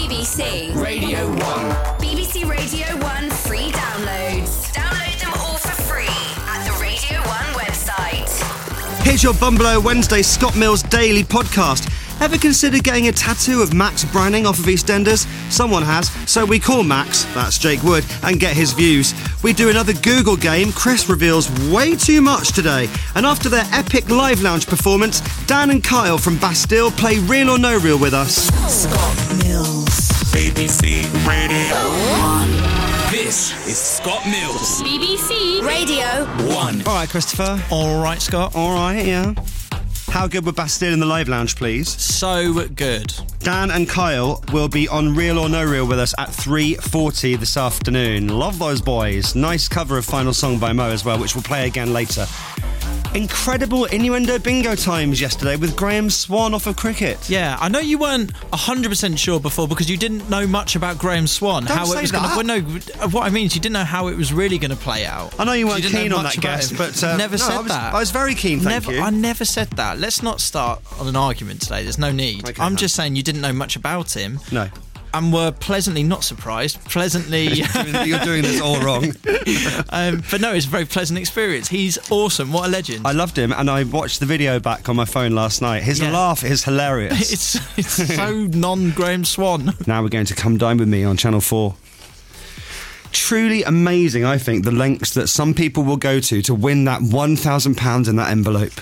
BBC Radio 1. BBC Radio 1 free downloads. Download them all for free at the Radio 1 website. Here's your Bumble Wednesday Scott Mills Daily Podcast. Ever considered getting a tattoo of Max Branning off of EastEnders? Someone has, so we call Max, that's Jake Wood, and get his views. We do another Google game. Chris reveals way too much today. And after their epic live lounge performance, Dan and Kyle from Bastille play Real or No Real with us. Scott Mills. BBC Radio 1. This is Scott Mills. BBC Radio 1. All right, Christopher. All right, Scott. All right, yeah. How good were Bastille in the live lounge, please? So good. Dan and Kyle will be on Real or No Real with us at 3:40 this afternoon. Love those boys. Nice cover of Final Song by Mo as well, which we'll play again later. Incredible innuendo bingo times yesterday with Graham Swan off of cricket. Yeah, I know you weren't 100% sure before because you didn't know much about Graham Swan. Don't say that. Well, no, what I mean is you didn't know how it was really going to play out. I know you weren't didn't know keen on much that about guess, him. but... Never said that. I was very keen, thank you. I never said that. Let's not start on an argument today. There's no need. Okay, I'm just saying you didn't know much about him. No. And were pleasantly not surprised. Pleasantly... You're doing this all wrong. But no, it's a very pleasant experience. He's awesome. What a legend. I loved him, and I watched the video back on my phone last night. His laugh is hilarious. It's so non-Graham Swan. Now we're going to Come Dine With Me on Channel 4. Truly amazing, I think, the lengths that some people will go to win that £1,000 in that envelope.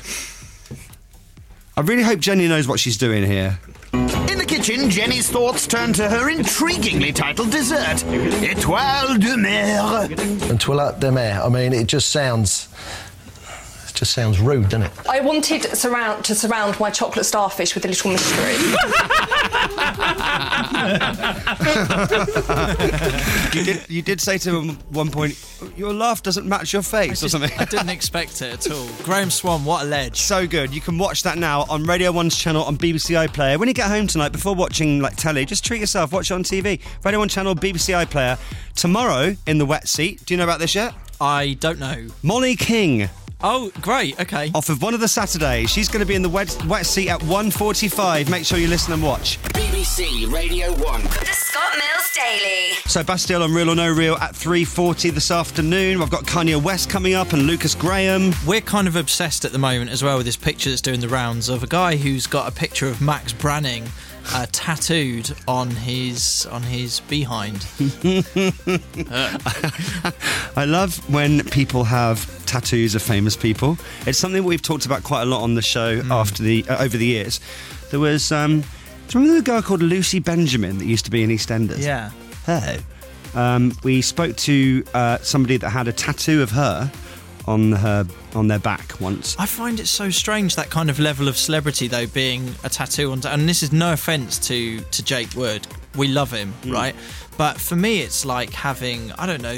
I really hope Jenny knows what she's doing here. In the kitchen, Jenny's thoughts turn to her intriguingly titled dessert, Étoile de Mer. And Toilette de Mer, I mean, it just sounds rude, doesn't it? I wanted to surround my chocolate starfish with a little mystery. You did say to him at one point, your laugh doesn't match your face or something. I didn't expect it at all. Graham Swan, what a ledge. So good. You can watch that now on Radio 1's channel on BBC iPlayer. When you get home tonight, before watching telly, just treat yourself, watch it on TV. Radio 1 channel, BBC iPlayer. Tomorrow, in the wet seat, do you know about this yet? I don't know. Molly King. Oh, great, okay. Off of one of the Saturdays. She's going to be in the wet seat at 1:45. Make sure you listen and watch. BBC Radio 1. The Scott Mills Daily. So Bastille on Real or No Real at 3:40 this afternoon. I've got Kanye West coming up and Lucas Graham. We're kind of obsessed at the moment as well with this picture that's doing the rounds of a guy who's got a picture of Max Branning tattooed on his behind. I love when people have tattoos of famous people. It's something we've talked about quite a lot on the show over the years. There was, do you remember the girl called Lucy Benjamin that used to be in EastEnders? Yeah. Her. We spoke to somebody that had a tattoo of her on their back once. I find it so strange, that kind of level of celebrity though, being a tattoo on. And this is no offence to Jake Wood. We love him, right? But for me, it's like having, I don't know,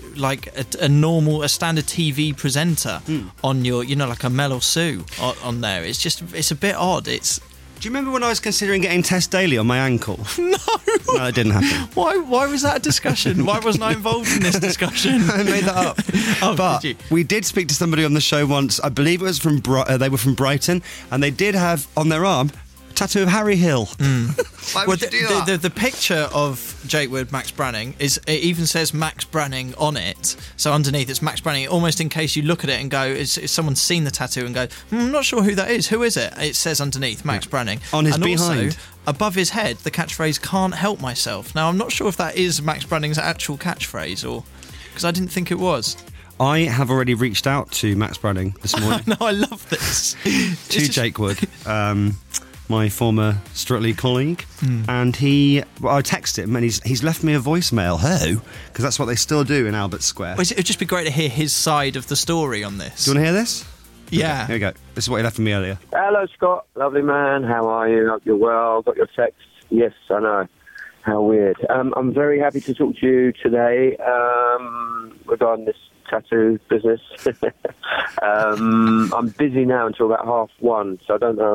a standard TV presenter on your, like a Mel or Sue on there. It's a bit odd. Do you remember when I was considering getting Tess Daly on my ankle? No, it didn't happen. Why was that a discussion? Why wasn't I involved in this discussion? I made that up. But did you? We did speak to somebody on the show once. I believe it was from they were from Brighton, and they did have on their arm a tattoo of Harry Hill. Why would you do that? The picture of Jake Wood, Max Branning, it even says Max Branning on it. So underneath it's Max Branning, almost in case you look at it and go, is someone's seen the tattoo and go, I'm not sure who that is. Who is it? It says underneath Max Branning. On his and behind. Also, above his head, the catchphrase, can't help myself. Now, I'm not sure if that is Max Branning's actual catchphrase or... because I didn't think it was. I have already reached out to Max Branning this morning. No, I love this. To Jake Wood. My former Strictly colleague, and I texted him and he's left me a voicemail. Because that's what they still do in Albert Square. Well, it'd just be great to hear his side of the story on this. Do you want to hear this? Yeah. Okay, here we go. This is what he left for me earlier. Hello, Scott. Lovely man. How are you? Hope you're well. Got your text. Yes, I know. How weird. I'm very happy to talk to you today regarding this tattoo business. I'm busy now until about 1:30, so I don't know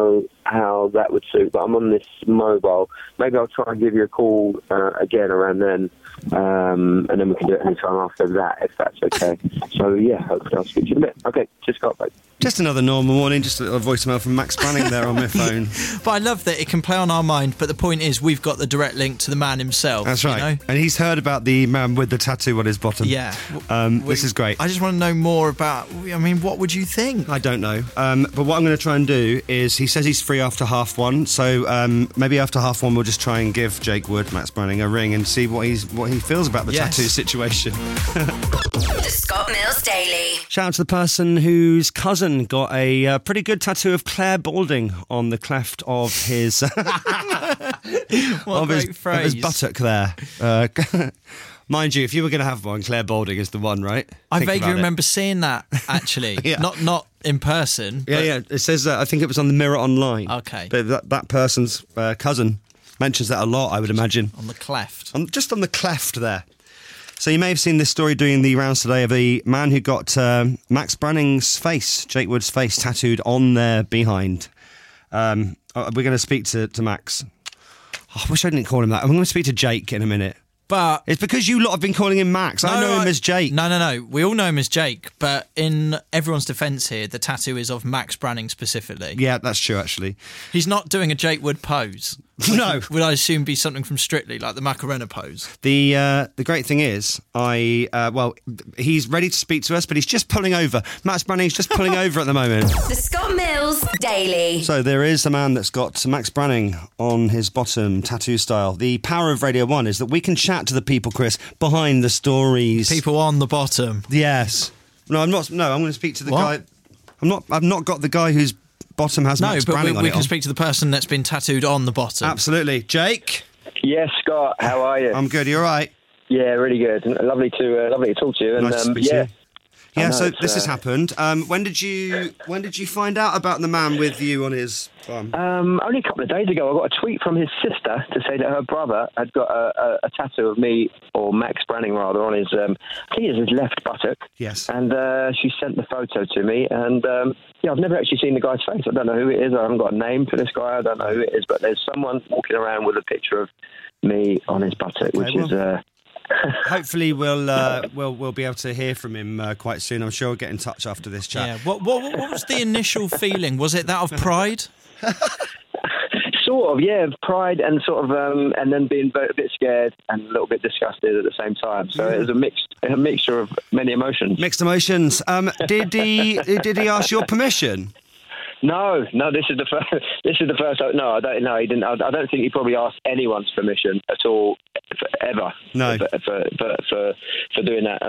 how that would suit, but I'm on this mobile. Maybe I'll try and give you a call again around then, and then we can do it any time after that, if that's okay. So, yeah, hopefully I'll speak to you in a bit. Okay, just got back. Just another normal morning, just a little voicemail from Max Branning there on my phone. But I love that it can play on our mind, but the point is we've got the direct link to the man himself. That's right. You know? And he's heard about the man with the tattoo on his bottom. Yeah. This is great. I just want to know more about, I mean, what would you think? I don't know. But what I'm going to try and do is, he says he's free after 1:30, so maybe after 1:30 we'll just try and give Jake Wood, Max Branning, a ring and see what he feels about the tattoo situation. The Scott Mills Daily. Shout out to the person whose cousin got a pretty good tattoo of Claire Balding on the cleft of his of his buttock there. Mind you, if you were going to have one, Claire Balding is the one, right? I vaguely remember seeing that, actually. Yeah. Not in person. Yeah. It says that. I think it was on the Mirror Online. Okay. But that person's cousin mentions that a lot, I would imagine. On the cleft. Just on the cleft there. So you may have seen this story doing the rounds today of the man who got Max Branning's face, Jake Wood's face, tattooed on their behind. We're going to speak to Max. Oh, I wish I didn't call him that. I'm going to speak to Jake in a minute. But it's because you lot have been calling him Max. I know him as Jake. No. We all know him as Jake, but in everyone's defence here, the tattoo is of Max Branning specifically. Yeah, that's true, actually. He's not doing a Jake Wood pose. No. Would I assume be something from Strictly, like the Macarena pose? The great thing is, he's ready to speak to us, but he's just pulling over. Max Branning's just pulling over at the moment. The Scott Mills Daily. So there is a man that's got Max Branning on his bottom, tattoo style. The power of Radio 1 is that we can chat to the people, Chris, behind the stories. People on the bottom. Yes. No, I'm not. No, I'm going to speak to the guy. I've not got the guy whose bottom has Max Branning on it. We can speak to the person that's been tattooed on the bottom. Absolutely. Jake? Yes, Scott, how are you? I'm good. You all right? Yeah, really good. Lovely to talk to you. And, nice to speak to you. Yeah, so this has happened. When did you find out about the man with you on his bum? Only a couple of days ago, I got a tweet from his sister to say that her brother had got a tattoo of me, or Max Branning rather, on his, I think it's his left buttock. Yes. And she sent the photo to me, and I've never actually seen the guy's face. I don't know who it is. I haven't got a name for this guy. I don't know who it is, but there's someone walking around with a picture of me on his buttock, which is... Hopefully we'll be able to hear from him quite soon. I'm sure we'll get in touch after this chat. Yeah. What was the initial feeling? Was it that of pride? Sort of, yeah, pride and sort of, and then being a bit scared and a little bit disgusted at the same time. So it was a mixture of many emotions. Mixed emotions. Did he ask your permission? No. This is the first. No, I don't. No, he didn't. I don't think he probably asked anyone's permission at all, ever. No. For doing that.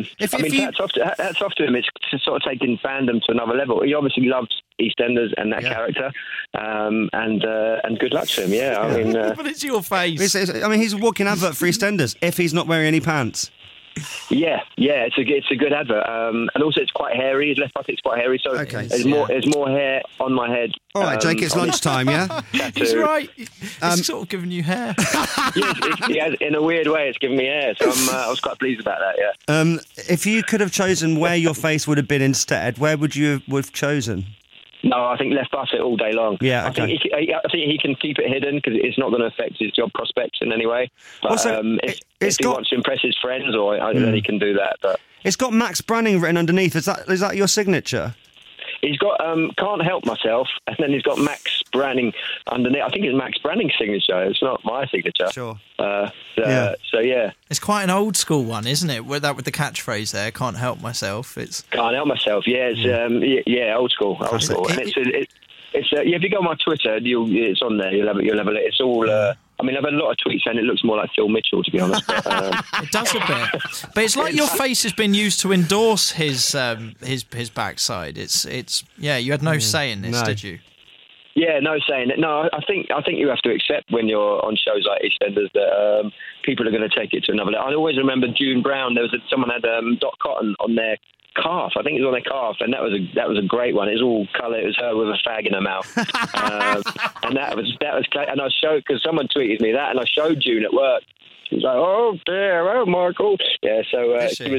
Hats off to him. It's sort of taking fandom to another level. He obviously loves EastEnders and that character. And good luck to him. Yeah. I mean. But it's your face. He's a walking advert for EastEnders. If he's not wearing any pants. Yeah, it's a good advert, and also it's quite hairy. His left buttock's quite hairy, so there's more hair on my head. All right, Jake, it's lunchtime, yeah. He's right. It's sort of giving you hair. In a weird way, it's giving me hair, so I was quite pleased about that. Yeah. If you could have chosen where your face would have been instead, where would you have chosen? No, I think left buttock all day long. Yeah, okay. I think he can keep it hidden because it's not going to affect his job prospects in any way. But also, if he wants to impress his friends, then he can do that. But it's got Max Branning written underneath. Is that your signature? He's got Can't Help Myself, and then he's got Max Branning underneath. I think it's Max Branning's signature. It's not my signature. Sure. So yeah. It's quite an old school one, isn't it? With the catchphrase there, "Can't help myself." It's Can't Help Myself. Yeah, it's old school. Old school. And it's if you go on my Twitter, it's on there. You'll have it. It's all. I've had a lot of tweets saying it looks more like Phil Mitchell, to be honest. But, it does a bit, but it's like your face has been used to endorse his backside. It's you had no say in this, did you? Yeah, no saying it. No, I think you have to accept when you're on shows like EastEnders that people are going to take it to another level. I always remember June Brown. Someone had Dot Cotton on their calf. I think it was on their calf, and that was a great one. It was all colour. It was her with a fag in her mouth, and that was. And I showed because someone tweeted me that, and I showed June at work. She was like, "Oh dear, oh Michael." Yeah, so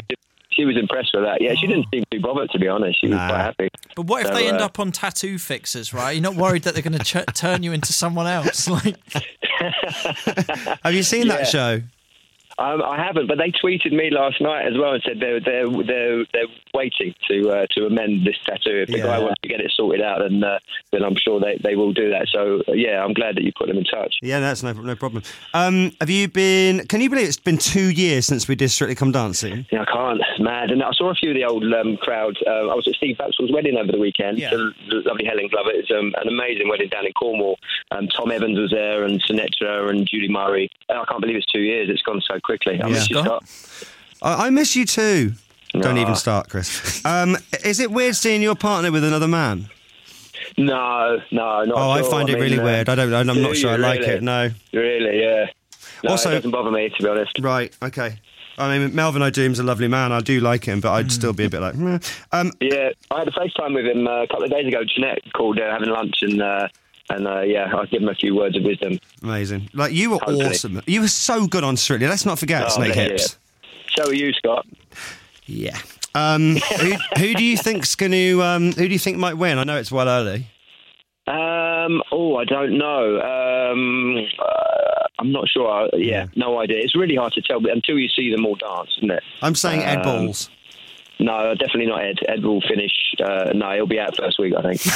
she was impressed with that. Yeah, she didn't seem too bothered, to be honest. She was quite happy. But what if they end up on tattoo fixers, right? You're not worried that they're going to turn you into someone else? Like, have you seen that show? I haven't, but they tweeted me last night as well and said they're waiting to amend this tattoo. If the guy wants to get it sorted out, then I'm sure they will do that. So yeah, I'm glad that you put them in touch. Yeah, that's no problem. Have you been? Can you believe it's been 2 years since we did Strictly Come Dancing? Yeah, I can't. It's mad. And I saw a few of the old crowd. I was at Steve Baxwell's wedding over the weekend. Yeah. The lovely Helen Glover. It's an amazing wedding down in Cornwall. Tom Evans was there, and Sinatra and Judy Murray. I can't believe it's 2 years. It's gone so quickly. I miss you, Scott. I miss you too. Don't even start, Chris. Is it weird seeing your partner with another man? No, not at all. I find it really weird. I'm not sure I like it. No. Really, yeah. No, Also, it doesn't bother me, to be honest. Right, okay. I mean, Melvin O'Doom's a lovely man. I do like him, but I'd still be a bit like... yeah, I had a FaceTime with him a couple of days ago. Jeanette called having lunch and I'll give him a few words of wisdom. Amazing. Like, you were awesome. You were so good on Strictly. Let's not forget Snake Hips. So are you, Scott. Yeah. Who do you think's going to... who do you think might win? I know it's well early. I don't know. I'm not sure. No idea. It's really hard to tell, but until you see them all dance, isn't it? I'm saying Ed Balls. No, definitely not Ed. Ed will finish. No, he'll be out first week, I think.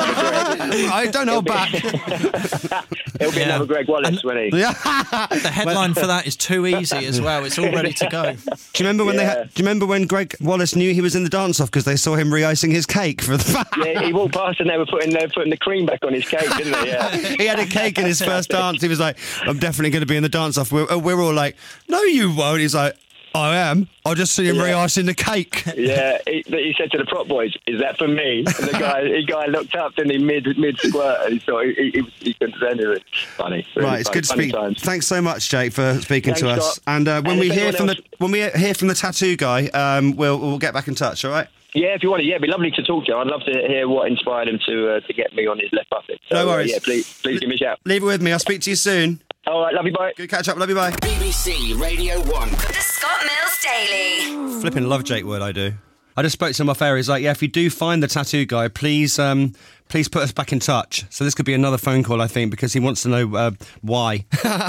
I don't know back. He'll be another Greg Wallace, won't he? The headline for that is Too Easy as well. It's all ready to go. Do you remember when do you remember when Greg Wallace knew he was in the dance-off because they saw him re-icing his cake for the... Yeah, he walked past and they were putting the cream back on his cake, didn't they? Yeah. He had a cake in his first dance. He was like, I'm definitely going to be in the dance-off. We're all like, no, you won't. He's like, I am. I'll just see him re-icing the cake. Yeah, he said to the prop boys, "Is that for me?" And the guy looked up, didn't he, mid squirt, and he thought he couldn't say anything. Funny. Really right, it's funny, good to speak. Times. Thanks so much, Jake, for speaking to us. Scott. And when we hear from the tattoo guy, we'll get back in touch. All right. Yeah, if you want to. Yeah, it'd be lovely to talk to you. I'd love to hear what inspired him to get me on his left bucket. So, no worries. Yeah, please give me a shout. Leave it with me. I'll speak to you soon. All right, love you, bye. Good catch up. Love you, bye. BBC Radio 1. The Scott Mills Daily. Flipping love Jake Wood, I do. I just spoke to him off air. He's like, yeah, if you do find the tattoo guy, please put us back in touch. So this could be another phone call, I think, because he wants to know why.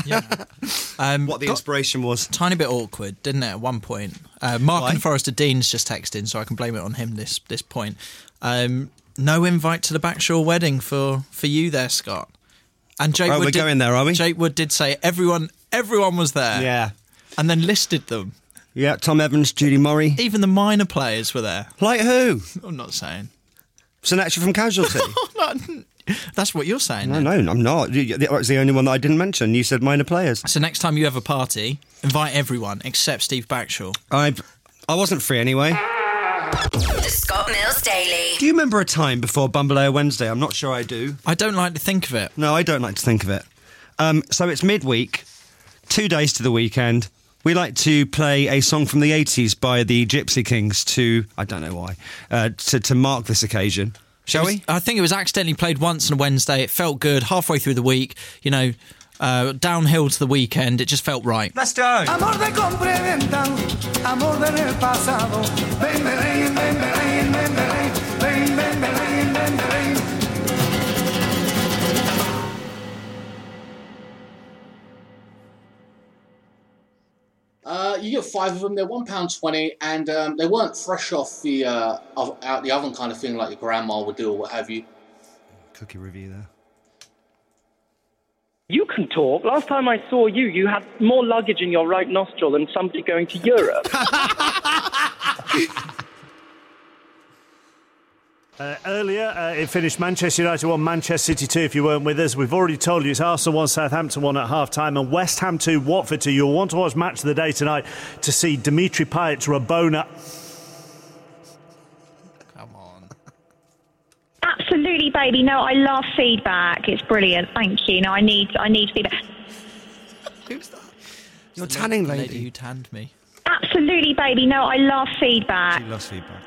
What the inspiration was. Tiny bit awkward, didn't it, at one point? Mark and Forrester Dean's just texted, so I can blame it on him this point. No invite to the Backshore wedding for you there, Scott. And Jake Wood we're going there, are we? Jake Wood did say everyone was there. Yeah. And then listed them. Yeah, Tom Evans, Judy Murray. Even the minor players were there. Like who? I'm not saying. Sinatra from Casualty. That's what you're saying. No, I'm not. It's the only one that I didn't mention. You said minor players. So next time you have a party, invite everyone except Steve Backshore. I wasn't free anyway. The Scott Mills Daily. Do you remember a time before Bumbleo Wednesday? I'm not sure I do. I don't like to think of it. No, I don't like to think of it. So it's midweek, 2 days to the weekend. We like to play a song from the 80s by the Gypsy Kings to, I don't know why, to mark this occasion. Shall we? I think it was accidentally played once on a Wednesday. It felt good. Halfway through the week, downhill to the weekend. It just felt right. Let's go. Amor de compra y venta, amor del pasado. Ven, ven, ven, ven, ven, ven, ven, ven, ven, ven, ven. You get 5 of them. They're £1.20, and they weren't fresh off the out the oven kind of thing like your grandma would do or what have you. Cookie review there. You can talk. Last time I saw you, you had more luggage in your right nostril than somebody going to Europe. Earlier, it finished Manchester United 1, Manchester City 2, if you weren't with us. We've already told you it's Arsenal 1, Southampton 1 at half-time, and West Ham 2, Watford 2. You'll want to watch Match of the Day tonight to see Dimitri Payet's Rabona. Come on. Absolutely, baby. No, I love feedback. It's brilliant. Thank you. No, I need feedback. Who's that? Your tanning lady. The lady who tanned me. Absolutely, baby. No, I love feedback. She loves feedback.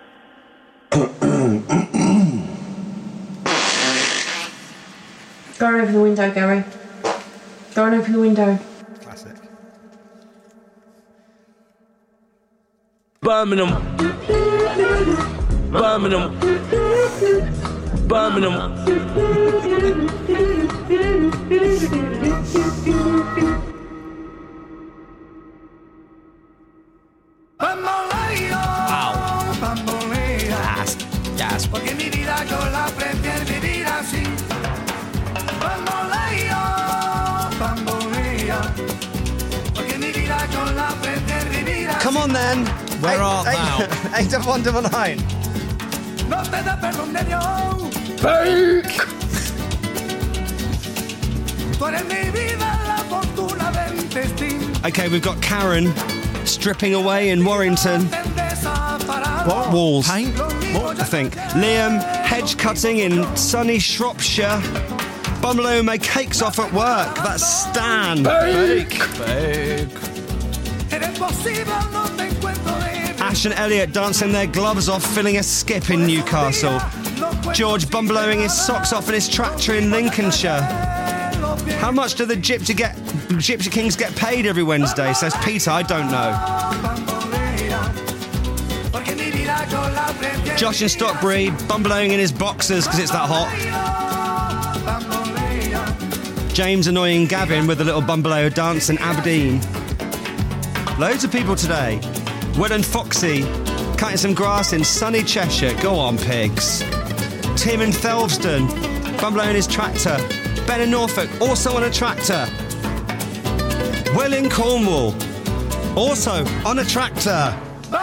Go and open the window, Gary. Go and open the window. Classic. Birmingham. Birmingham. Birmingham. Gas. Porque mi vida yo la prefiero vivir así. Bamboleo, bamboleo. Porque mi vida yo la prefiero vivir así. Come on then. Where art thou? 81199. No te da perdón de Dios. Fake. Tú eres mi vida, la fortuna del destino. Okay, we've got Karen stripping away in Warrington. What? Walls. Paint? What? I think. Liam, hedge cutting in sunny Shropshire. Bumbaloo made cakes off at work. That's Stan. Fake. Ash and Elliot dancing their gloves off, filling a skip in Newcastle. George bumbalooing his socks off in his tractor in Lincolnshire. How much do the Gypsy Kings get paid every Wednesday? Says Peter, I don't know. Josh in Stockbury, bumbalooing in his boxers because it's that hot. James annoying Gavin with a little bumbaloo dance in Aberdeen. Loads of people today. Will and Foxy cutting some grass in sunny Cheshire. Go on, pigs. Tim in Thelveston, bumbalooing his tractor. Ben in Norfolk, also on a tractor. Will in Cornwall, also on a tractor.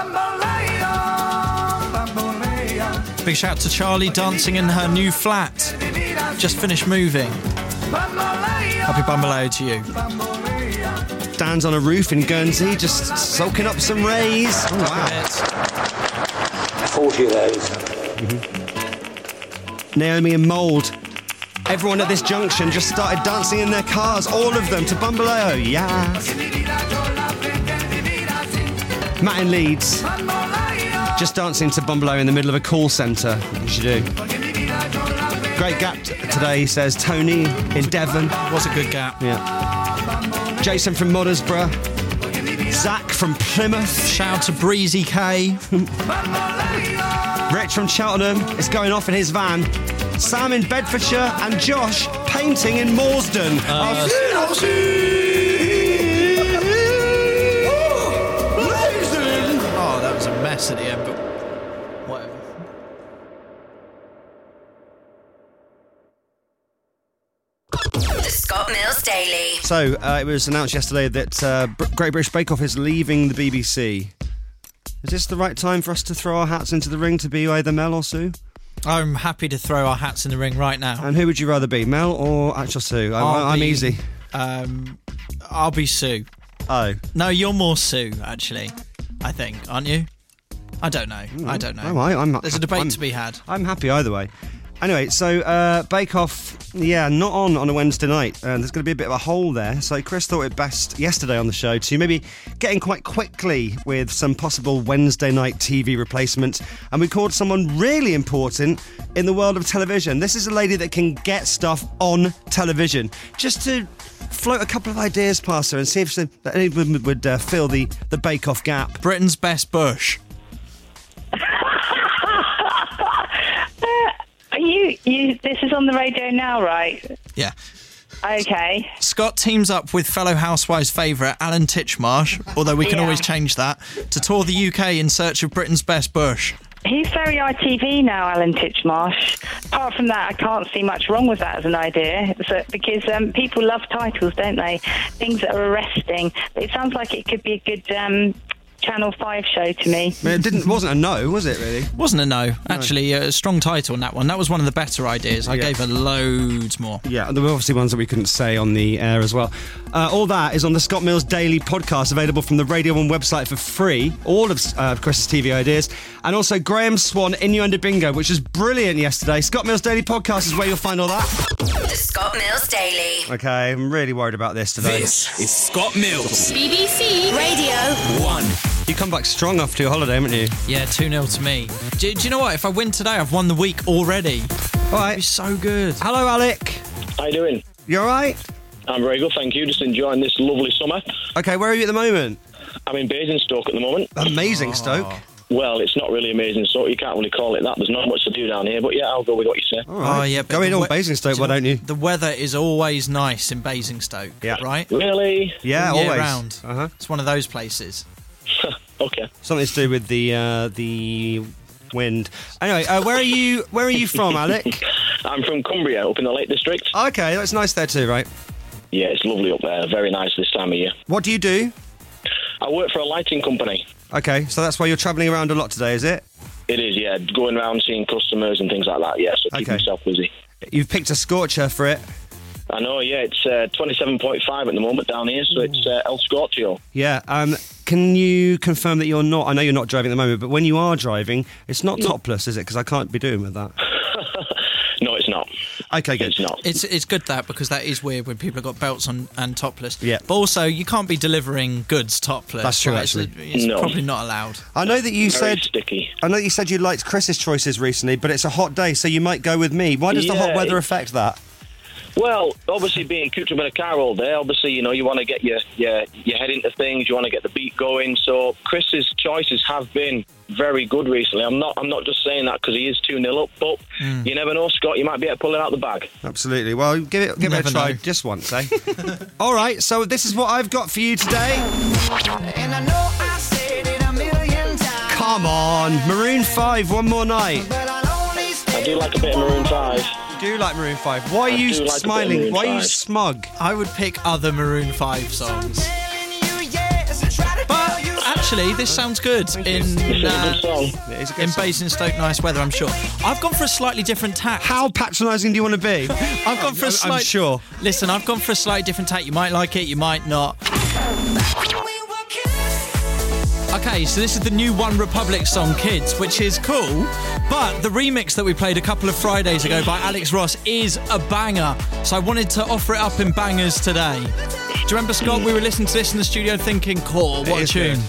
Big shout to Charlie dancing in her new flat. Just finished moving. Happy Bumbaloo to you. Dan's on a roof in Guernsey, just soaking up some rays. Oh, wow. 40 of those. Mm-hmm. Naomi and Mould. Everyone at this junction just started dancing in their cars, all of them, to Bumbaloo. Yes. Matt in Leeds. Just dancing to Bumbaloo in the middle of a call centre. You should do. Great gap today, says Tony in Devon. Was a good gap. Yeah. Jason from Moddesborough. Zach from Plymouth. Shout out to Breezy K. Rich from Cheltenham is going off in his van. Sam in Bedfordshire and Josh painting in Morsden. Oh, that was a mess at the end, but whatever. The Scott Mills Daily. So, it was announced yesterday that Great British Bake Off is leaving the BBC. Is this the right time for us to throw our hats into the ring to be either Mel or Sue? I'm happy to throw our hats in the ring right now. And who would you rather be, Mel or actual Sue? I'm easy. I'll be Sue. Oh. No, you're more Sue, actually. I think, aren't you? I don't know. I don't know. I'm There's a debate to be had. I'm happy either way. Anyway, so Bake Off, not on a Wednesday night. There's going to be a bit of a hole there. So Chris thought it best yesterday on the show to maybe get in quite quickly with some possible Wednesday night TV replacements. And we called someone really important in the world of television. This is a lady that can get stuff on television. Just to float a couple of ideas past her and see if anyone would fill the Bake Off gap. Britain's Best Bush. This is on the radio now, right? Yeah. Okay. Scott teams up with fellow Housewives favourite Alan Titchmarsh, although we can always change that, to tour the UK in search of Britain's Best Bush. He's very ITV now, Alan Titchmarsh. Apart from that, I can't see much wrong with that as an idea, because people love titles, don't they? Things that are arresting. It sounds like it could be a good Channel 5 show to me. It wasn't a no, was it, really? Wasn't a no. Actually, a strong title on that one. That was one of the better ideas. I gave her loads more. Yeah, there were obviously ones that we couldn't say on the air as well. All that is on the Scott Mills Daily podcast, available from the Radio 1 website for free. All of Chris's TV ideas. And also Graham Swan, Innuendo Bingo, which was brilliant yesterday. Scott Mills Daily podcast is where you'll find all that. The Scott Mills Daily. Okay, I'm really worried about this today. This is Scott Mills. BBC Radio 1. You come back strong after your holiday, haven't you? Yeah, 2-0 to me. Do you know what? If I win today, I've won the week already. All right. It'd be so good. Hello, Alec. How you doing? You all right? I'm very good, thank you. Just enjoying this lovely summer. Okay, where are you at the moment? I'm in Basingstoke at the moment. Amazing Stoke. Well, it's not really amazing, so you can't really call it that. There's not much to do down here, but yeah, I'll go with what you say. All right. Oh, yeah, but Go in on Basingstoke, why don't you? The weather is always nice in Basingstoke, right? Really? Yeah, Year always. round. Uh-huh. It's one of those places. Okay. Something to do with the wind. Anyway, where are you from, Alec? I'm from Cumbria, up in the Lake District. Okay, that's nice there too, right? Yeah, it's lovely up there. Very nice this time of year. What do you do? I work for a lighting company. Okay, so that's why you're travelling around a lot today, is it? It is, yeah. Going around seeing customers and things like that, yeah. So keep myself busy. You've picked a scorcher for it. I know, yeah. It's 27.5 at the moment down here, so it's El Scorchio. Yeah. Can you confirm that you're not... I know you're not driving at the moment, but when you are driving, it's not topless, is it? Because I can't be doing with that. No, it's not. Okay, good. It's not. It's good because that is weird when people have got belts on and topless. Yeah. But also, you can't be delivering goods topless. That's true, right? actually. It's probably not allowed. I know that you Very said... sticky. I know you said you liked Chris's choices recently, but it's a hot day, so you might go with me. Why does the hot weather affect that? Well, obviously being cooped up in a car all day, obviously, you know, you want to get your head into things, you want to get the beat going. So Chris's choices have been very good recently. I'm not just saying that because he is 2-0 up, but you never know, Scott, you might be able to pull it out the bag. Absolutely. Well, give it a try just once, eh? All right, so this is what I've got for you today. And I know I said it a million times. Come on, Maroon 5, One More Night. I do like a bit of Maroon 5. You do like Maroon 5. Why are you smiling? Why are you smug? I would pick other Maroon 5 songs. But actually, this sounds good in Basingstoke nice weather, I'm sure. I've gone for a slightly different tack. How patronising do you want to be? I've gone for a slight... I'm sure. Listen, I've gone for a slightly different tack. You might like it, you might not. Okay, so this is the new One Republic song, Kids, which is cool, but the remix that we played a couple of Fridays ago by Alex Ross is a banger, so I wanted to offer it up in bangers today. Do you remember, Scott, we were listening to this in the studio thinking, cool, what a tune.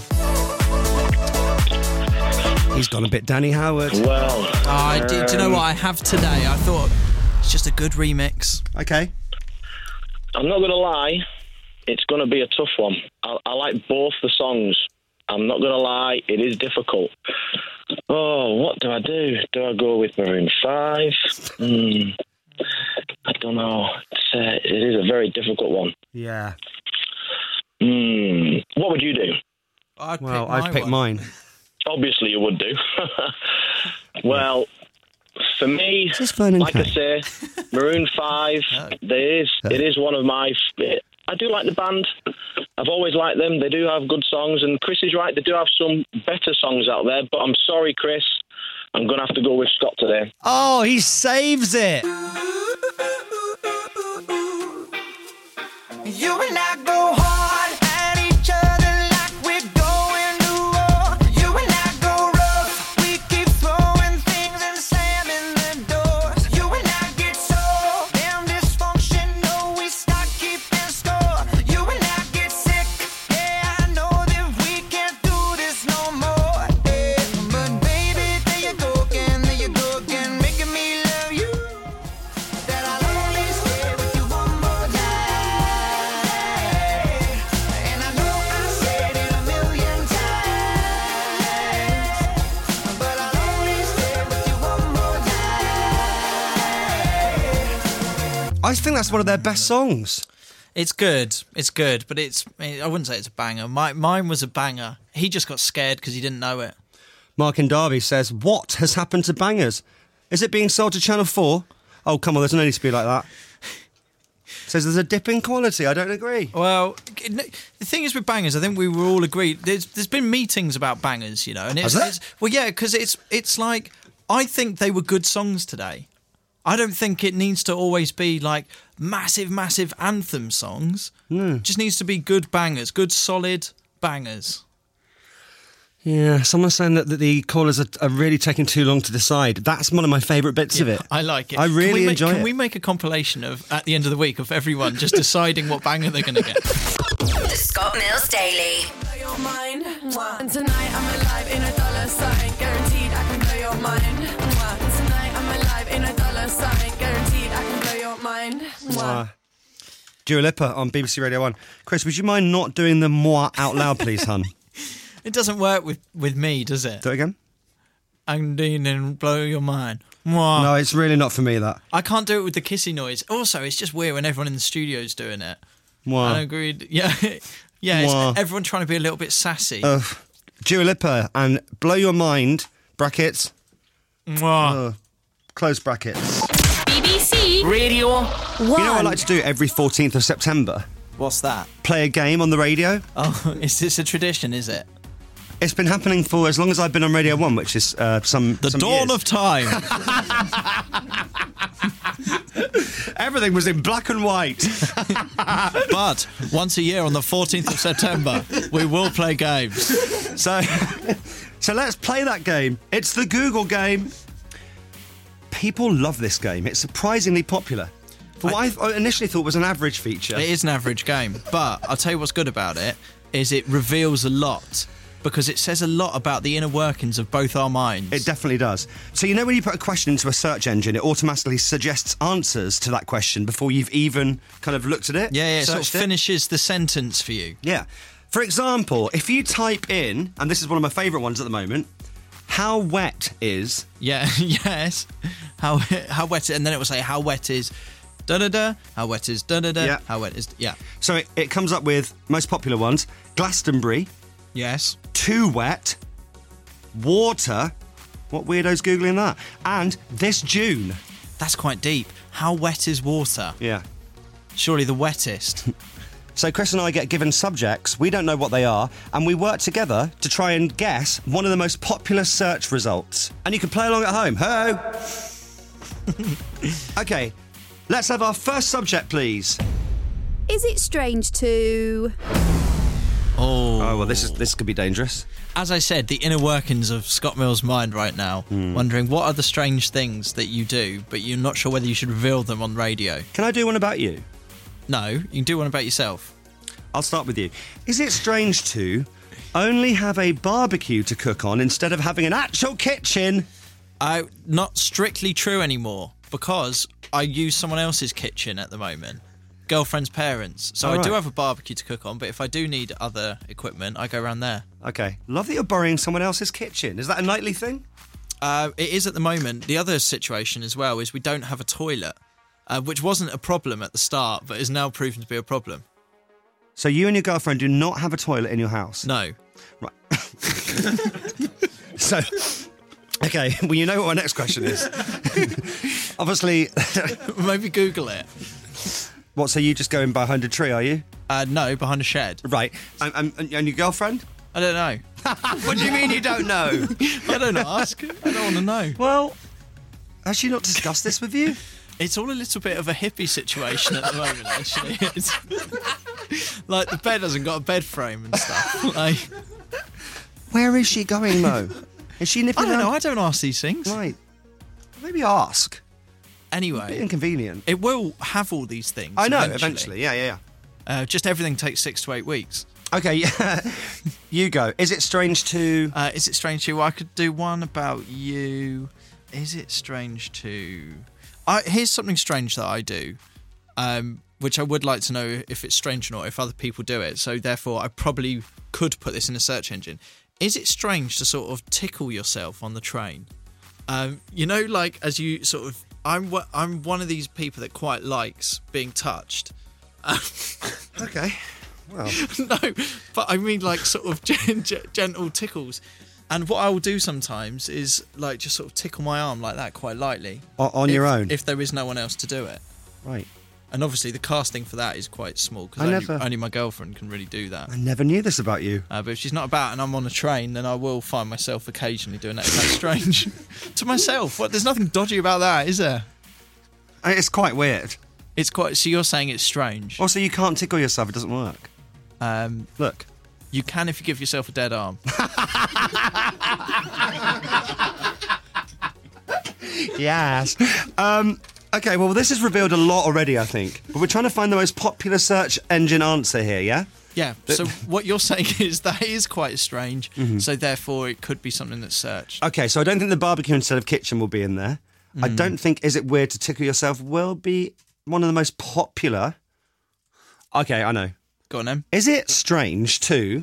He's gone a bit Danny Howard. Well... do you know what I have today? I thought it's just a good remix. Okay. I'm not going to lie, it's going to be a tough one. I like both the songs. I'm not going to lie, it is difficult. Oh, what do I do? Do I go with Maroon 5? I don't know. It is a very difficult one. Yeah. What would you do? I'd pick mine. Obviously you would do. Well, for me, like I say, Maroon 5, it is one of my... I do like the band. I've always liked them. They do have good songs, and Chris is right. They do have some better songs out there, but I'm sorry, Chris. I'm going to have to go with Scott today. Oh, he saves it. You and I go hard at each other like we're going to war. You and I go rough. We keep throwing things and slamming the doors. You and I get so damn dysfunctional. We start keeping score. You and I get sick. Yeah, I know that we can't do this no more. Yeah, but baby, there you go again, making me love you. That I'll only stay with you one more time. And I know I said it a million times, but I'll only stay with you one more time. I think that's one of their best songs. It's good, but I wouldn't say it's a banger. Mine was a banger. He just got scared because he didn't know it. Mark in Derby says, what has happened to bangers? Is it being sold to Channel 4? Oh, come on, there's no need to be like that. Says there's a dip in quality. I don't agree. Well, the thing is with bangers, I think we were all agreed. There's been meetings about bangers, you know, and it's well, yeah, because it's like I think they were good songs today. I don't think it needs to always be like massive anthem songs. It just needs to be good bangers, good solid bangers. Yeah, someone's saying that the callers are really taking too long to decide. That's one of my favourite bits of it. I like it. I really enjoy it. Can we make a compilation of, at the end of the week, of everyone just deciding what banger they're going to get? The Scott Mills Daily. Blow your mind. And tonight I'm alive in a dollar sign. Guaranteed I can blow your mind. And tonight I'm alive in a dollar sign. Guaranteed I can blow your mind. Dua Lipa on BBC Radio 1. Chris, would you mind not doing the moi out loud, please, hun? It doesn't work with me, does it? Do it again. And blow your mind. Mwah. No, it's really not for me, that. I can't do it with the kissy noise. Also, it's just weird when everyone in the studio's doing it. Moi. I agreed. Yeah, yeah. It's everyone trying to be a little bit sassy. Dua Lipa and blow your mind, brackets. Mwah. Close brackets. BBC Radio 1. You know what I like to do every 14th of September? What's that? Play a game on the radio. Oh, is this a tradition, is it? It's been happening for as long as I've been on Radio 1, which is some dawn years. of time. Everything was in black and white. But once a year on the 14th of September, we will play games. So let's play that game. It's the Google game. People love this game. It's surprisingly popular. For what I initially thought was an average feature. It is an average game, but I'll tell you what's good about it is it reveals a lot. Because it says a lot about the inner workings of both our minds. It definitely does. So you know when you put a question into a search engine, it automatically suggests answers to that question before you've even kind of looked at it? Yeah, it sort of finishes the sentence for you. Yeah. For example, if you type in, and this is one of my favourite ones at the moment, how wet is... Yeah, yes. How wet is... And then it will say, how wet is... Da-da-da. How wet is... Da-da-da. Yeah. How wet is... Yeah. So it comes up with most popular ones. Glastonbury... Yes. Too wet. Water. What weirdo's Googling that? And this June. That's quite deep. How wet is water? Yeah. Surely the wettest. So Chris and I get given subjects, we don't know what they are, and we work together to try and guess one of the most popular search results. And you can play along at home. Ho! Okay, let's have our first subject, please. Is it strange to... Oh, well, this could be dangerous. As I said, the inner workings of Scott Mill's mind right now, wondering what are the strange things that you do, but you're not sure whether you should reveal them on radio. Can I do one about you? No, you can do one about yourself. I'll start with you. Is it strange to only have a barbecue to cook on instead of having an actual kitchen? Not strictly true anymore, because I use someone else's kitchen at the moment. Girlfriend's parents. So I do have a barbecue to cook on, but if I do need other equipment, I go around there. Okay. Love that you're borrowing someone else's kitchen. Is that a nightly thing? It is at the moment. The other situation as well is we don't have a toilet, which wasn't a problem at the start, but is now proven to be a problem. So you and your girlfriend do not have a toilet in your house? No. Right. So, okay, well, you know what my next question is. Obviously... Maybe Google it. What, so you just going behind a tree, are you? No, behind a shed. Right. And your girlfriend? I don't know. What do you mean you don't know? I don't ask. I don't want to know. Well, has she not discussed this with you? It's all a little bit of a hippie situation at the moment, actually. It's like the bed hasn't got a bed frame and stuff. Like, where is she going, Mo? Is she nipping I don't around? know. I don't ask these things. Right. Maybe ask. Anyway, a bit inconvenient. It will have all these things. I know, eventually. Yeah. Just everything takes 6 to 8 weeks. Okay, yeah. You go. Is it strange to... Is it strange to... Well, I could do one about you. Is it strange to... Here's something strange that I do, which I would like to know if it's strange or not, if other people do it. So, therefore, I probably could put this in a search engine. Is it strange to sort of tickle yourself on the train? You know, like, as you sort of... I'm one of these people that quite likes being touched. Okay. Well. No, but I mean like sort of gentle tickles. And what I will do sometimes is like just sort of tickle my arm like that quite lightly. On your own? If there is no one else to do it. Right. And obviously the casting for that is quite small because only my girlfriend can really do that. I never knew this about you. But if she's not about and I'm on a train, then I will find myself occasionally doing that. That's strange. To myself. What? There's nothing dodgy about that, is there? It's quite weird. It's quite... So you're saying it's strange? Also, you can't tickle yourself. It doesn't work. Look. You can if you give yourself a dead arm. Yes. Okay, well, this has revealed a lot already, I think. But we're trying to find the most popular search engine answer here, yeah? Yeah, so what you're saying is that is quite strange, so therefore it could be something that's searched. Okay, so I don't think the barbecue instead of kitchen will be in there. I don't think is it weird to tickle yourself will be one of the most popular. Okay, I know. Go on then. Is it strange to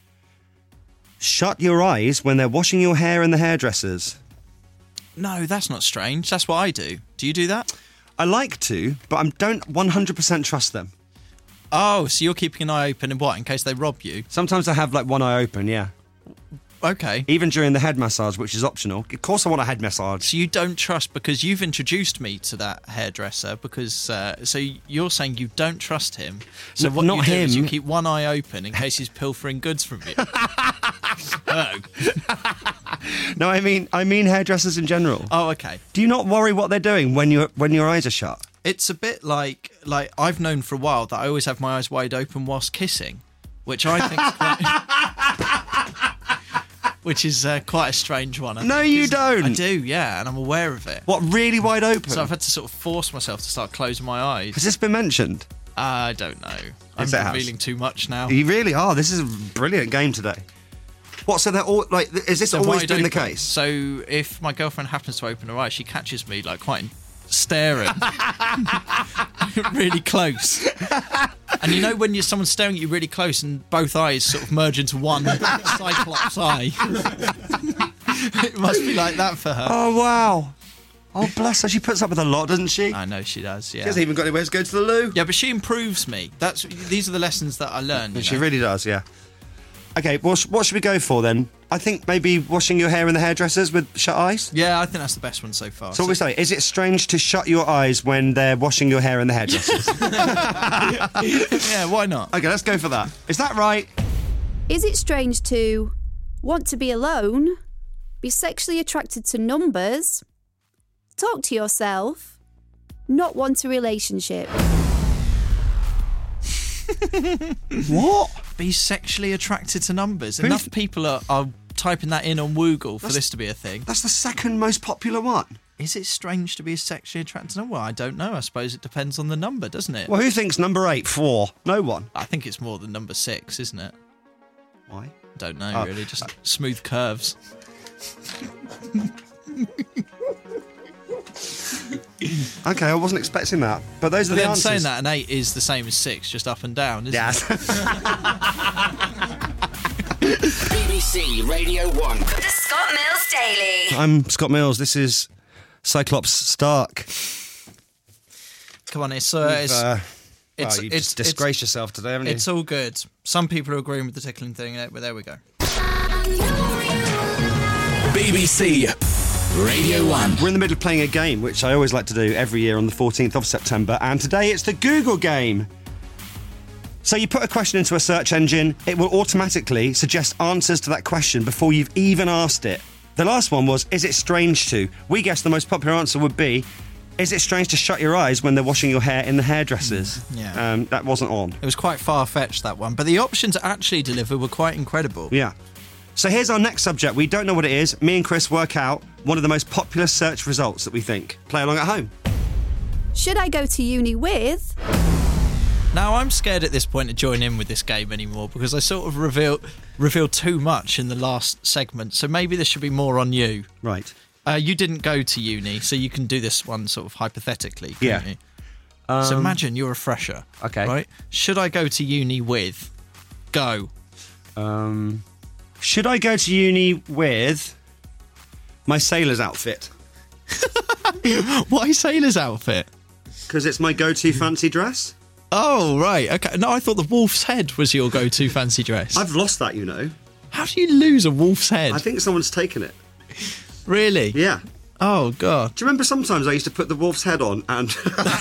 shut your eyes when they're washing your hair in the hairdressers? No, that's not strange. That's what I do. Do you do that? I like to, but I don't 100% trust them. Oh, so you're keeping an eye open in what, in case they rob you? Sometimes I have like one eye open, yeah. Okay. Even during the head massage, which is optional. Of course I want a head massage. So you don't trust, because you've introduced me to that hairdresser, because so you're saying you don't trust him. So No, what not you do is him. you keep one eye open in case he's pilfering goods from you. Oh. No, I mean hairdressers in general. Oh, okay. Do you not worry what they're doing when your eyes are shut? It's a bit like I've known for a while that I always have my eyes wide open whilst kissing, which I think which is quite a strange one. I No, think, you 'cause don't. I do, yeah, and I'm aware of it. What, really wide open? So I've had to sort of force myself to start closing my eyes. Has this been mentioned? I don't know. I'm Yes, it has. revealing too much now. You really are. This is a brilliant game today. What, so they're all, like, is this So always wide been the open. case? So if my girlfriend happens to open her eyes, she catches me like quite staring, really close. And you know when someone's staring at you really close and both eyes sort of merge into one cyclops eye? It must be like that for her. Oh, wow. Oh, bless her. She puts up with a lot, doesn't she? I know she does, yeah. She hasn't even got anywhere to go to the loo. Yeah, but she improves me. These are the lessons that I learned. you She know? really does, yeah. Okay, well, what should we go for then? I think maybe washing your hair in the hairdressers with shut eyes. Yeah, I think that's the best one so far. So what we say, is it strange to shut your eyes when they're washing your hair in the hairdressers? Yeah, why not? Okay, let's go for that. Is that right? Is it strange to want to be alone, be sexually attracted to numbers, talk to yourself, not want a relationship? What? Be sexually attracted to numbers. Enough people are typing that in on Woogle for this to be a thing. That's the second most popular one. Is it strange to be sexually attracted to numbers? Well, I don't know. I suppose it depends on the number, doesn't it? Well, who thinks number 8, 4? No one. I think it's more than number 6, isn't it? Why? Don't know, really. Just smooth curves. Okay, I wasn't expecting that. But those are the Then answers. saying that an 8 is the same as 6, just up and down, isn't Yeah. it? BBC Radio 1. The Scott Mills Daily. I'm Scott Mills. This is Cyclops Stark. Come on, it's you just disgraced yourself today, haven't you? It's all good. Some people are agreeing with the tickling thing, but there we go. BBC Radio 1. We're in the middle of playing a game, which I always like to do every year on the 14th of September, and today it's the Google game. So you put a question into a search engine, it will automatically suggest answers to that question before you've even asked it. The last one was, is it strange to? We guessed the most popular answer would be, is it strange to shut your eyes when they're washing your hair in the hairdressers? Yeah. That wasn't on. It was quite far-fetched, that one. But the options actually delivered were quite incredible. Yeah. So here's our next subject. We don't know what it is. Me and Chris work out one of the most popular search results that we think. Play along at home. Should I go to uni with? Now, I'm scared at this point to join in with this game anymore because I sort of revealed too much in the last segment. So maybe this should be more on you. Right. You didn't go to uni, so you can do this one sort of hypothetically, can't Yeah. you? So imagine you're a fresher. Okay. Right? Should I go to uni with? Go. Should I go to uni with my sailor's outfit? Why sailor's outfit? Because it's my go-to fancy dress. Oh, right. Okay. No, I thought the wolf's head was your go-to fancy dress. I've lost that, you know. How do you lose a wolf's head? I think someone's taken it. Really? Yeah. Oh, God. Do you remember sometimes I used to put the wolf's head on and...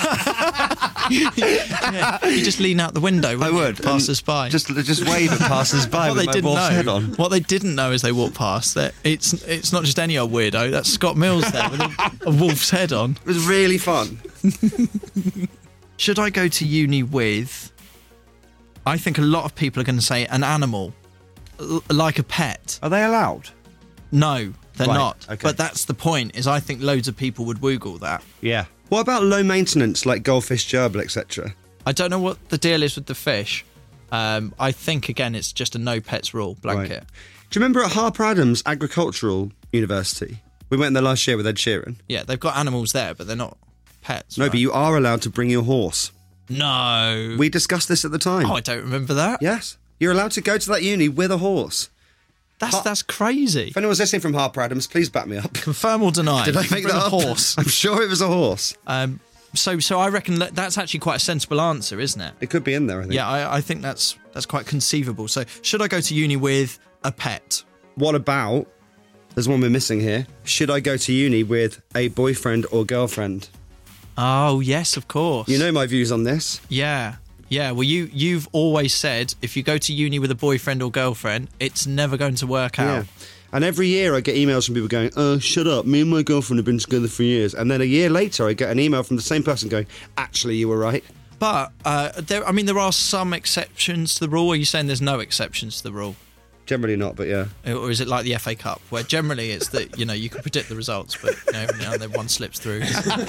Yeah. You just lean out the window, I would. Passers by. Just wave at passers-by with my wolf's head on. What they didn't know as they walked past, that it's not just any old weirdo. That's Scott Mills there with a wolf's head on. It was really fun. Should I go to uni with... I think a lot of people are going to say an animal, like a pet. Are they allowed? No, they're Right, not. okay. But that's the point, is I think loads of people would Woogle that. Yeah. What about low maintenance, like goldfish, gerbil, etc.? I don't know what the deal is with the fish. I think, again, it's just a no pets rule blanket. Right. Do you remember at Harper Adams Agricultural University? We went there last year with Ed Sheeran. Yeah, they've got animals there, but they're not pets. No, right? but you are allowed to bring your horse. No. We discussed this at the time. Oh, I don't remember that. Yes. You're allowed to go to that uni with a horse. That's crazy. If anyone's listening from Harper Adams, please back me up. Confirm or deny? Did I make that up? A horse. I'm sure it was a horse. So I reckon that's actually quite a sensible answer, isn't it? It could be in there, I think. Yeah, I think that's quite conceivable. So should I go to uni with a pet? What about, there's one we're missing here, should I go to uni with a boyfriend or girlfriend? Oh, yes, of course. You know my views on this. Yeah. Yeah, well, you've always said if you go to uni with a boyfriend or girlfriend, it's never going to work out. Yeah. And every year I get emails from people going, oh, shut up, me and my girlfriend have been together for years. And then a year later I get an email from the same person going, actually, you were right. But, there are some exceptions to the rule. Are you saying there's no exceptions to the rule? Generally not, but yeah. Or is it like the FA Cup, where generally it's that, you can predict the results, but now then one slips through.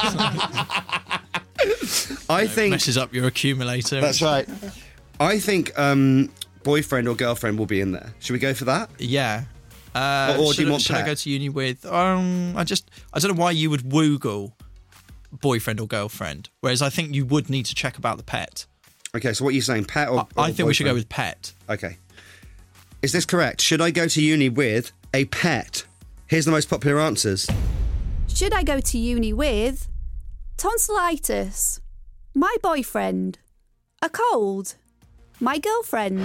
I think messes up your accumulator. That's right. I think boyfriend or girlfriend will be in there. Should we go for that? Yeah. Or do you want should pet? I go to uni with? I don't know why you would woogle boyfriend or girlfriend, whereas I think you would need to check about the pet. Okay, so what are you saying, pet or I think boyfriend? we should go with pet. Okay. Is this correct? Should I go to uni with a pet? Here's the most popular answers. Should I go to uni with tonsillitis, my boyfriend, a cold, my girlfriend?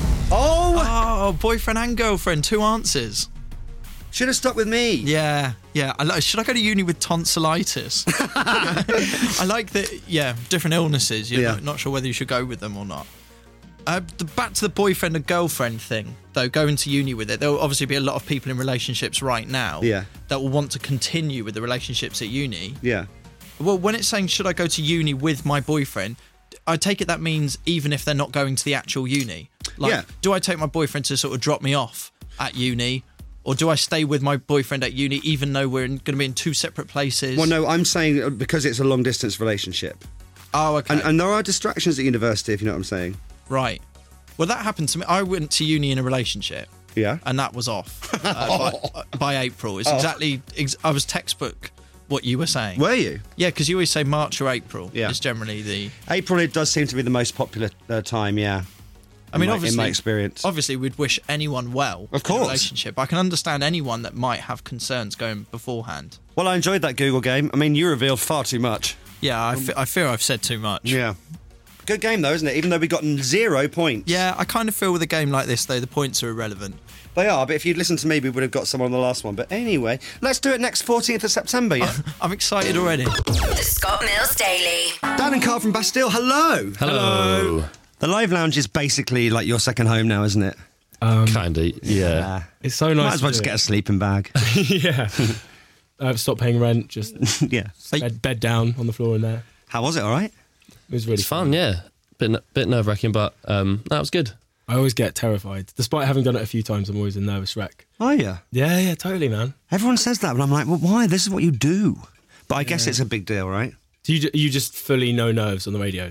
Oh, boyfriend and girlfriend, 2 answers. Should have stuck with me. Yeah. Should I go to uni with tonsillitis? I like that, different illnesses. You're not sure whether you should go with them or not. Back to the boyfriend and girlfriend thing, though, going to uni with it, there will obviously be a lot of people in relationships right now that will want to continue with the relationships at uni. Yeah. Well, when it's saying, should I go to uni with my boyfriend, I take it that means even if they're not going to the actual uni. Do I take my boyfriend to sort of drop me off at uni? Or do I stay with my boyfriend at uni even though we're going to be in 2 separate places? Well, no, I'm saying because it's a long-distance relationship. Oh, okay. And there are distractions at university, if you know what I'm saying. Right. Well, that happened to me. I went to uni in a relationship. Yeah. And that was off by April. It's exactly... I was textbook what you were saying. Were you? Yeah, because you always say March or April. Yeah. It's generally the... April, it does seem to be the most popular time, yeah. I mean, in my experience. Obviously, we'd wish anyone well of course. In a relationship. I can understand anyone that might have concerns going beforehand. Well, I enjoyed that Google game. I mean, you revealed far too much. Yeah, I fear I've said too much. Yeah. Good game, though, isn't it? Even though we got 0 points. Yeah, I kind of feel with a game like this, though, the points are irrelevant. They are, but if you'd listened to me, we would have got some on the last one. But anyway, let's do it next 14th of September, yeah? I'm excited already. The Scott Mills Daily. Dan and Carl from Bastille, hello. Hello. The Live Lounge is basically like your second home now, isn't it? Kinda, yeah. It's so nice. Might as well just get a sleeping bag. Yeah. Stop paying rent, just bed down on the floor in there. How was it, all right? It was really fun, yeah. Bit nerve-wracking, but that was good. I always get terrified. Despite having done it a few times, I'm always a nervous wreck. Are you? Yeah, totally, man. Everyone says that, but I'm like, well, why? This is what you do. But I guess it's a big deal, right? Do you just fully no nerves on the radio?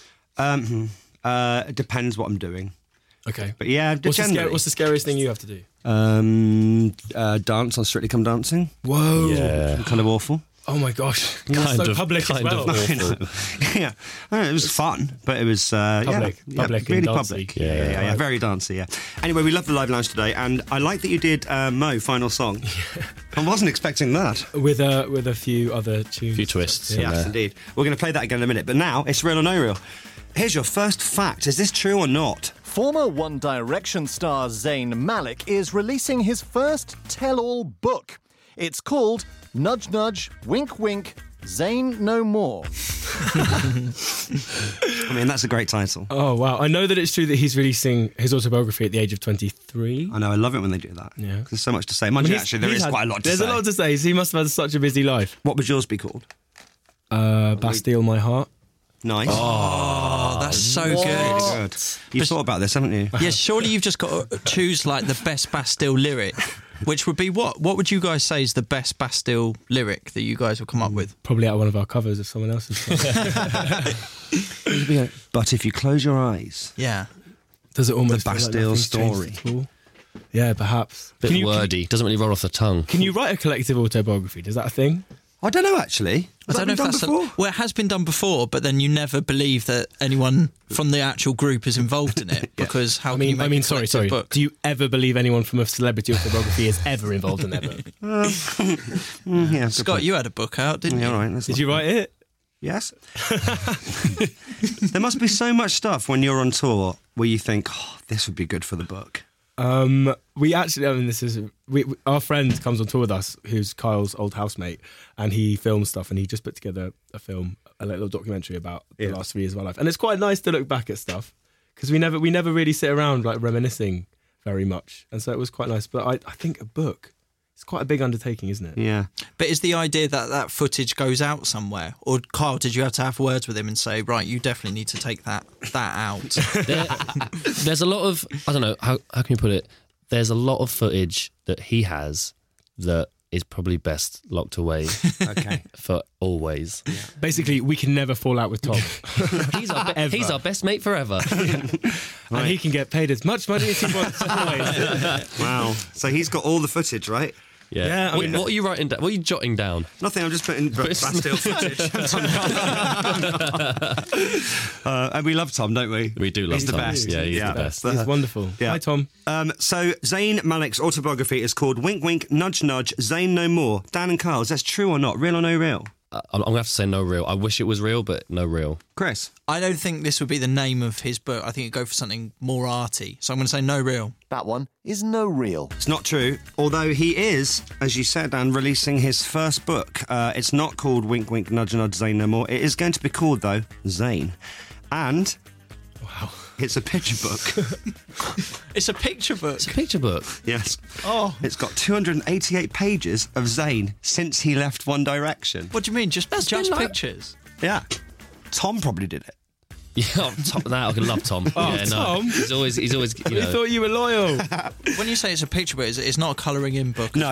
It depends what I'm doing. Okay. But yeah, what's the scariest thing you have to do? Dance on Strictly Come Dancing. Whoa. Yeah. Kind of awful. Oh my gosh. Kind of public as well. Yeah. It was fun, but it was public really and public. dancey. Yeah, very dancey, yeah. Anyway, we love the Live Lounge today, and I like that you did Mo, Final Song. I wasn't expecting that. With a few other tunes. A few twists. Yes, indeed. We're going to play that again in a minute, but now it's real or no real. Here's your first fact. Is this true or not? Former One Direction star Zayn Malik is releasing his first tell-all book. It's called Nudge Nudge, Wink Wink, Zayn No More. I mean, that's a great title. Oh, wow. I know that it's true that he's releasing his autobiography at the age of 23. I know, I love it when they do that. Yeah. There's so much to say. Mind you, actually, there is quite a lot to say. There's a lot to say. So he must have had such a busy life. What would yours be called? Bastille My Heart. Nice. Oh, that's so good. You've thought about this, haven't you? Yeah, surely you've just got to choose like the best Bastille lyric, which would be what? What would you guys say is the best Bastille lyric that you guys will come up with? Probably out of one of our covers of someone else's. But if you close your eyes, does it almost the Bastille story? Yeah, perhaps. Bit wordy. Doesn't really roll off the tongue. Can you write a collective autobiography? Is that a thing? I don't know, actually. I don't know if that's before? well, it has been done before, but then you never believe that anyone from the actual group is involved in it because how? Can you make a sorry. collective book? Do you ever believe anyone from a celebrity autobiography is ever involved in their book? Yeah, Scott, you had a book out, didn't you? All right. Did you write it? Yes. There must be so much stuff when you're on tour where you think, oh, this would be good for the book. We actually, our friend comes on tour with us, who's Kyle's old housemate, and he films stuff, and he just put together a little documentary about the last 3 years of our life, and it's quite nice to look back at stuff because we never really sit around like reminiscing very much, and so it was quite nice. But I think a book, it's quite a big undertaking, isn't it? Yeah. But is the idea that footage goes out somewhere? Or, Kyle, did you have to have words with him and say, right, you definitely need to take that out? There's a lot of, I don't know, how can you put it? There's a lot of footage that he has that is probably best locked away for always. Yeah. Basically, we can never fall out with Tom. He's our best mate forever. And he can get paid as much money as he wants always. Wow. So he's got all the footage, right? Yeah. I mean, what are you writing down? What are you jotting down? Nothing, I'm just putting Bastille footage. And we love Tom, don't we? We do love Tom. He's the best. Yeah, he's the best. He's wonderful. Yeah. Hi, Tom. So Zayn Malik's autobiography is called Wink Wink Nudge Nudge Zayn No More. Dan and Kyle, is that true or not? Real or no real? I'm going to have to say no real. I wish it was real, but no real. Chris? I don't think this would be the name of his book. I think it'd go for something more arty. So I'm going to say no real. That one is no real. It's not true, although he is, as you said, Dan, releasing his first book. It's not called Wink Wink Nudge Nudge Zayn No More. It is going to be called, though, Zayn. And... Wow. It's a picture book. It's a picture book? It's a picture book? Yes. Oh. It's got 288 pages of Zayn since he left One Direction. What do you mean? Just pictures? Yeah. Tom probably did it. Yeah, I can love Tom. Oh, yeah, Tom? He's always. You We thought you were loyal. When you say it's a picture book, it's not a colouring in book. No.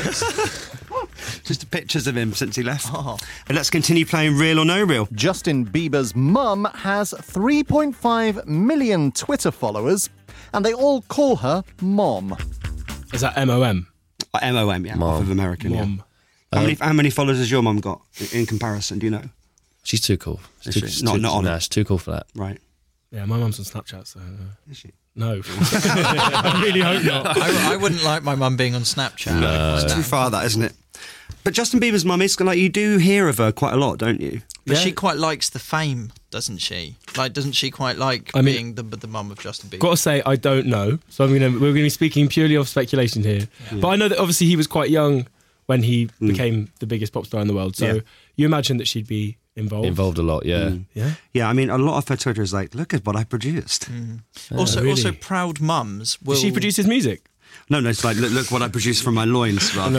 Just pictures of him since he left. Oh. And let's continue playing Real or No Real. Justin Bieber's mum has 3.5 million Twitter followers, and they all call her Mom. Is that M-O-M? M-O-M, yeah. Mom. Off of American, Mom. Yeah. How many followers has your mum got in comparison, do you know? She's too cool. She's not on it. She's too cool for that. Right. Yeah, my mum's on Snapchat, so... Is she? No. I really hope not. I wouldn't like my mum being on Snapchat. No. It's too far, that, isn't it? But Justin Bieber's mum is, like, you do hear of her quite a lot, don't you? But she quite likes the fame, doesn't she? Like, doesn't she quite like being the mum of Justin Bieber? Got to say, I don't know. So we're going to be speaking purely off speculation here. Yeah. But I know that obviously he was quite young when he became the biggest pop star in the world. So you imagine that she'd be involved a lot, yeah. Yeah, I mean, a lot of her Twitter is like, look at what I produced. Also, proud mums will... Does she produce his music? No, it's like, look what I produced from my loins, rather.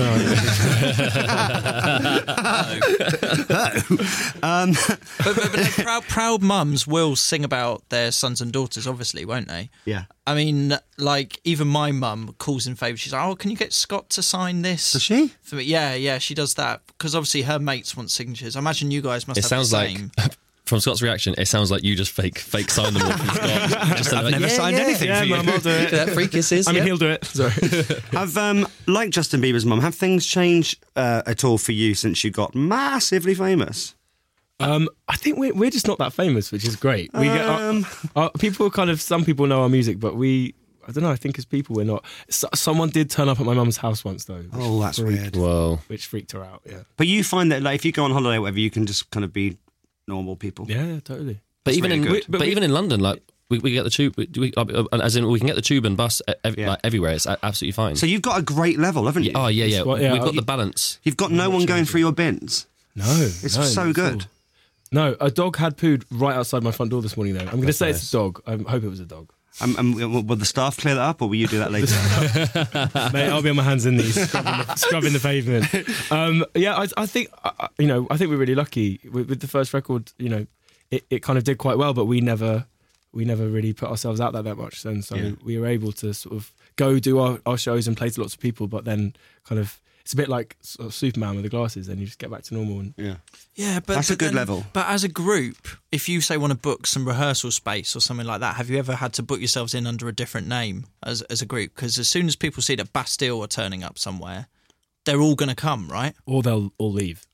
But proud mums will sing about their sons and daughters, obviously, won't they? Yeah. I mean, like, even my mum calls in favour. She's like, oh, can you get Scott to sign this? Does she? For me? Yeah, she does that. Because obviously her mates want signatures. I imagine you guys must have sounds the same. Like... From Scott's reaction, it sounds like you just fake sign them all from Scott. Just I've never signed anything for you. Mum, I'll do it. That free kisses. I mean, he'll do it. Sorry. Like Justin Bieber's mum, have things changed at all for you since you got massively famous? I think we're just not that famous, which is great. We get our people kind of, some people know our music, but I don't know, I think as people we're not. Someone did turn up at my mum's house once though. Oh, that's weird. Whoa. Which freaked her out, yeah. But you find that, like, if you go on holiday or whatever, you can just kind of be normal people. Yeah, totally. But even in London, like we get the tube, as in we can get the tube and bus like everywhere. It's absolutely fine. So you've got a great level, haven't you? Oh yeah. We've got the balance. You've got no one going through your bins. No, it's so good. No, a dog had pooed right outside my front door this morning. Though I'm going to say it's a dog. I hope it was a dog. Will the staff clear that up, or will you do that later? Mate, I'll be on my hands and knees scrubbing the pavement. I think we're really lucky with the first record. You know, it kind of did quite well, but we never really put ourselves out there that much. And so we were able to sort of go do our shows and play to lots of people, but then kind of it's a bit like sort of Superman with the glasses. Then you just get back to normal. And but that's a good level. But as a group, if you say want to book some rehearsal space or something like that, have you ever had to book yourselves in under a different name as a group? Because as soon as people see that Bastille are turning up somewhere, they're all going to come, right? Or they'll all leave.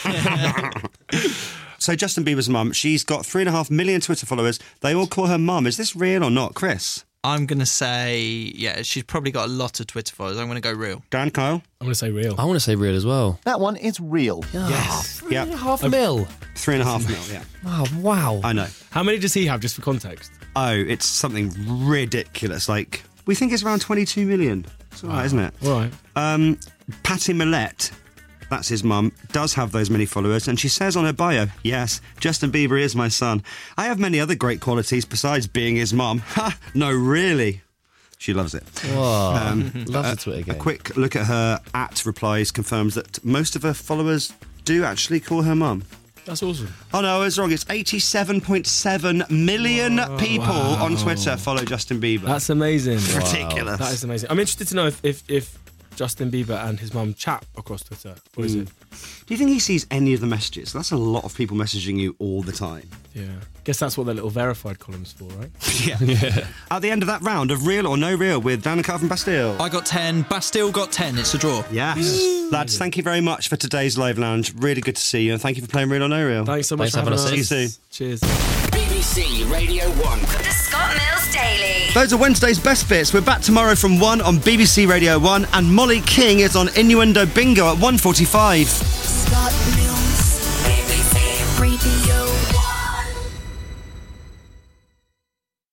So Justin Bieber's mum, she's got 3.5 million Twitter followers. They all call her mum. Is this real or not, Chris? I'm going to say, yeah, she's probably got a lot of Twitter followers. I'm going to go real. Dan, Kyle? I'm going to say real. I want to say real as well. That one is real. Yes. 3.5 mil. 3.5 mil, yeah. Oh, wow. I know. How many does he have, just for context? Oh, it's something ridiculous. Like, we think it's around 22 million. It's all right, isn't it? All right. Patty Millette, that's his mum, does have those many followers, and she says on her bio, yes, Justin Bieber is my son. I have many other great qualities besides being his mum. Ha! No, really. She loves it. Whoa. Loves the Twitter game. A quick look at her @replies confirms that most of her followers do actually call her mum. That's awesome. Oh no, I was wrong. It's 87.7 million people on Twitter follow Justin Bieber. That's amazing. Ridiculous. That is amazing. I'm interested to know if Justin Bieber and his mum chat across Twitter. What is it? Do you think he sees any of the messages? That's a lot of people messaging you all the time. Yeah. Guess that's what their little verified column's for, right? Yeah. At the end of that round of Real or No Real with Dan and Carl from Bastille. I got 10. Bastille got 10. It's a draw. Yes. Lads, thank you very much for today's Live Lounge. Really good to see you, and thank you for playing Real or No Real. Thanks so much for having us. See you soon. Cheers. BBC Radio 1. The Scott Mills Daily. Those are Wednesday's best bits. We're back tomorrow from 1 on BBC Radio 1, and Molly King is on Innuendo Bingo at 1:45.